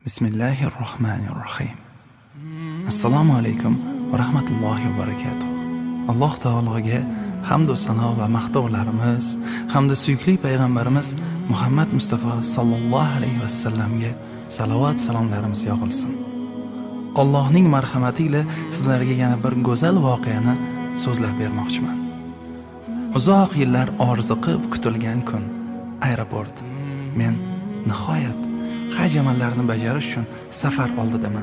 Bismillahirrohmanirrohim. Assalomu alaykum va rahmatullohi va barakatuh. Alloh taologa hamd va sano va maqtovlarimiz hamda suyukli payg'ambarimiz Muhammad Mustafa sallallohu alayhi va sallamga salovat salomlarimiz yog'ilsin. Allohning marhamati ila sizlarga yana bir go'zal voqeani so'zlab bermoqchiman. Uzoq yillar orziqib kutilgan kun, aeroport. Men nihoyat haj amallarini bajarish uchun safar oldidaman.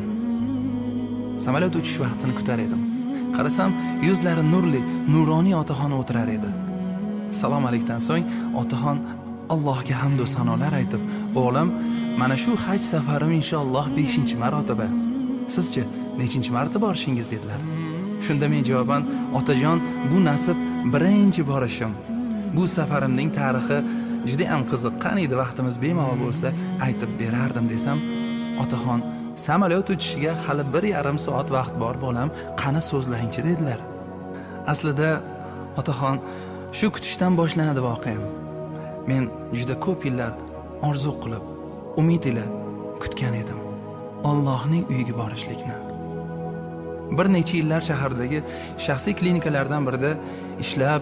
Samolyot uchish vaqtini kutar edim. Qarasam, yuzlari nurli, nuroniy otaxon o'tirar edi. Salom alaykumdan so'ng otaxon Allohga hamd va sanolar aytib, "O'g'lim, mana shu haj safarim inshaalloh 5-marotaba. Sizchi nechinchi marta borishingiz?" dedilar. Shunda men javoban, "Otajon, bu nasib birinchi borishim. Bu safarimning tarixi juda ham qiziq. Qaniydi vaqtimiz bemalol bo'lsa aytib berardim" desam, otaxon, "Samolyot uchishiga hali 1,5 soat vaqt bor bolam, qani so'zlangchi" dedilar. Aslida otaxon, shu kutishdan boshlanadi voqeam. Men juda ko'p yillar orzu qilib, umid ila kutgan edim Allohning uyiga borishlikni. Bir necha yillar shahardagi shaxsiy klinikalardan birida ishlab,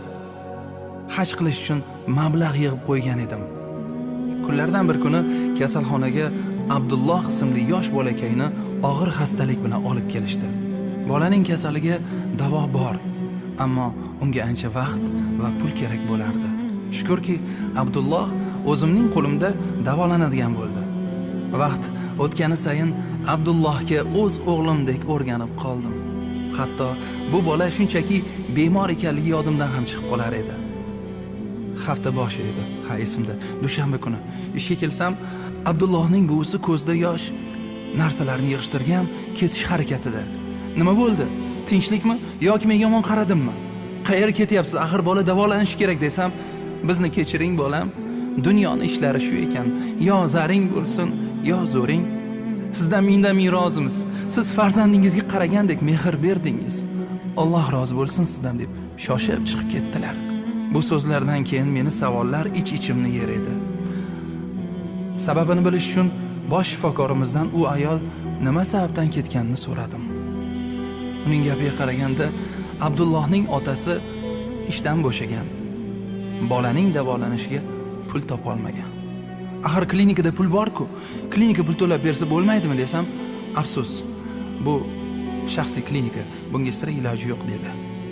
haj qilish uchun mablag' yig'ib qo'ygan edim. Kunlardan bir kuni kasalxonaga Abdulloh ismli yosh bolakayni og'ir xastalik bilan olib kelishdi. Bolaning kasaliga davo bor, ammo unga ancha vaqt va pul kerak bo'lardi. Shukrki, Abdulloh o'zimning qo'limda davolanadigan bo'ldi. Vaqt o'tgani sayin Abdullohga o'z o'g'limdek o'rganib qoldim. Hatto bu bola shunchaki bemor ekanligi yodimdan ham chiqib qolar edi. Hafta boshi edi, esimda, dushanba kuni ishga kelsam, Abdullohning buvisi ko'zda yosh, narsalarni yig'ishtirgan, ketish harakatida. "Nima bo'ldi? Tinchlikmi yoki menga yomon qaradimmi? Qayerga ketyapsiz? Axir bola davolanishi kerak" desam, "Bizni kechiring bolam, dunyoning ishlari shu ekan. Yo zaring bo'lsin, yo zo'ring. Sizdan ming rozimiz. Siz farzandingizga qaragandek mehr berdingiz. Alloh rozi bo'lsin sizdan" deb shoshib chiqib ketdilar. Bu so'zlardan keyin meni savollar ich-ichimni yer edi. Sababini bilish uchun bosh shifokorimizdan u ayol nima sababdan ketganini so'radim. Uning gapiga qaraganda, Abdullohning otasi ishdan bo'shagan. Bolaning davolanishiga pul topa olmagan. Axir klinikada pul bor-ku, klinika pul to'lab bersa bo'lmaydimi desam, "Afsus, bu shaxsiy klinika, bunga sira iloji yo'q" dedi.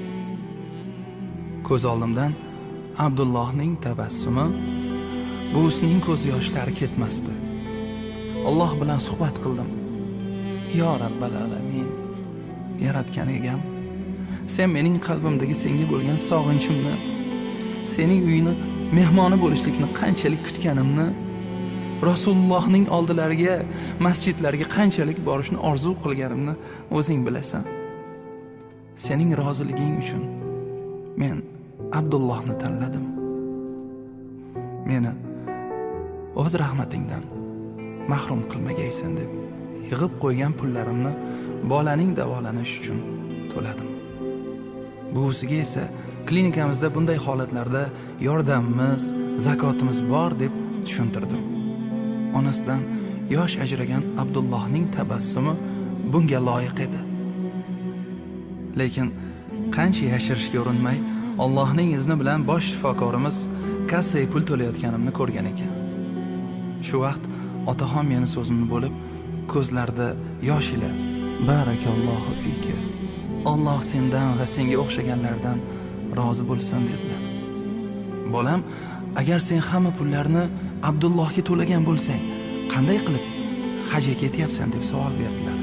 Ko'z oldimdan Abdullohning tabassumi, buvisining ko'z yoshlari ketmasdi. Alloh bilan suhbat qildim. "Yo Rabbal alamin, yaratgan egam, sen mening qalbimdagi senga bo'lgan sog'inchimni, sening uyini mehmoni bo'lishlikni qanchalik kutganimni, Rasulullohning oldilariga, masjidlarga qanchalik borishni orzu qilganimni o'zing bilasan. Sening roziliging uchun men Abdullohni tanladim. Meni o'z rahmatingdan mahrum qilmagaysan" deb yig'ib qo'ygan pullarimni bolaning davolanishi uchun to'ladim. Buvisiga esa klinikamizda bunday holatlarda yordamimiz, zakotimiz bor deb tushuntirdim. Onasidan yosh ajragan Abdullohning tabassumi bunga loyiq edi. Lekin qancha yashirishga urinmay, Allohning izni bilan bosh shifokorimiz kassaga pul to'layotganimni ko'rgan ekan. Shu vaqt otaxon meni so'zimni bo'lib, ko'zlarida yosh ila "Barakallohu fika. Alloh sendan va senga o'xshaganlardan rozi bo'lsin" dedilar. "Bolam, agar sen hamma pullarni Abdullohga to'lagan bo'lsang, qanday qilib hajga ketyapsan?" deb savol berdilar.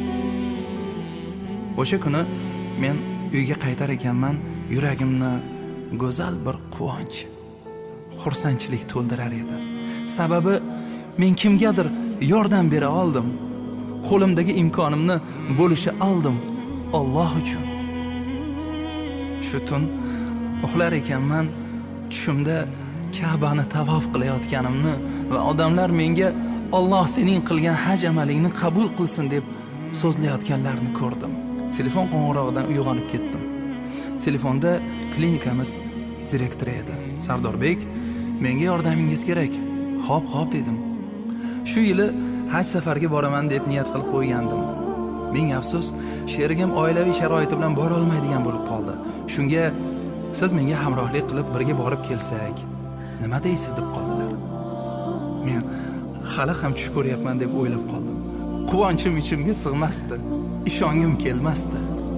O'sha kuni men uyga qaytar ekanman, yuragimni go'zal bir quvonch, xursandchilik to'ldirar edi. Sababi men kimgadir yordam bera oldim. Qo'limdagi imkonimni bo'lisha oldim Alloh uchun. Shu tun uxlar ekanman, tushimda Ka'bani tavof qilayotganimni va odamlar menga "Alloh sening qilgan haj amalingni qabul qilsin" deb so'zlayotganlarni ko'rdim. Telefon qo'ng'irog'idan uyg'onib ketdim. Telefonda klinikamiz direktori edi. "Sardorbek, menga yordamingiz kerak." "Xo'p" dedim. Shu yili haj safariga boraman deb niyat qilib qo'ygandim. Ming afsus, sherigim oilaviy sharoiti bilan bora olmaydigan bo'lib qoldi. Shunga siz menga hamrohlik qilib birga borib kelsak, nima deysiz deb qoldilar. Men hali ham tush ko'ryapman deb o'ylab qoldim. Quvonchim ichimga sig'masdi, ishongim kelmasdi.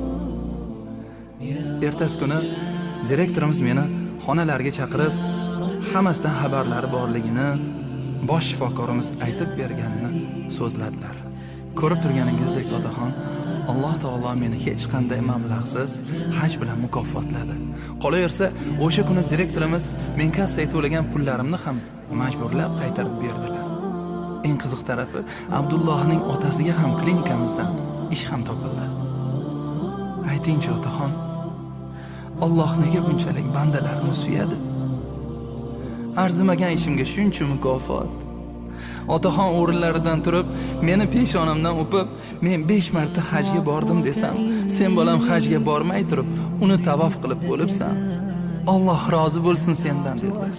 Ertasi kuni direktorimiz meni xonalarga chaqirib, hammasidan xabarlari borligini bosh shifokorimiz aytib berganini so'zladilar. Ko'rib turganingizdek, otaxon, Alloh taolo meni hech qanday mablag'siz haj bilan mukofotladi. Qolaversa, o'sha kuni direktorimiz men kassaga to'lagan pullarimni ham majburlab qaytarib berdilar. Eng qiziq tarafi, Abdullohning otasiga ham klinikamizdan ish ham topildi. Ayting-chi, otaxon, Alloh nega bunchalik bandalarini suyadi? Arzimagan ishimga shuncha mukofot. Otaxon o'rinlaridan turib, meni peshonamdan o'pib, men 5 marta hajga bordim desam, sen bolam hajga bormay turib, uni tavof qilib bo'libsan. Alloh rozi bo'lsin sendan dedilar.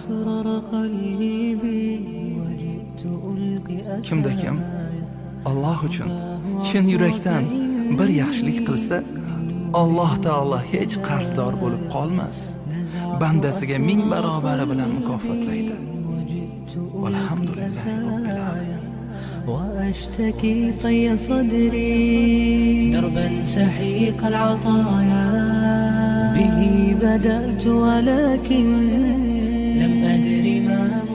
Kimda kim Alloh uchun chin yurakdan bir yaxshilik qilsa, Alloh taolo hech qarzdor bo'lib qolmas. Bandasiga 1000 barobari bilan mukofotlaydi. Walhamdulillahi robbil alamin. وأشتكي طي صدري دربا سحيق العطايا به بدأت ولكن لم أدر ما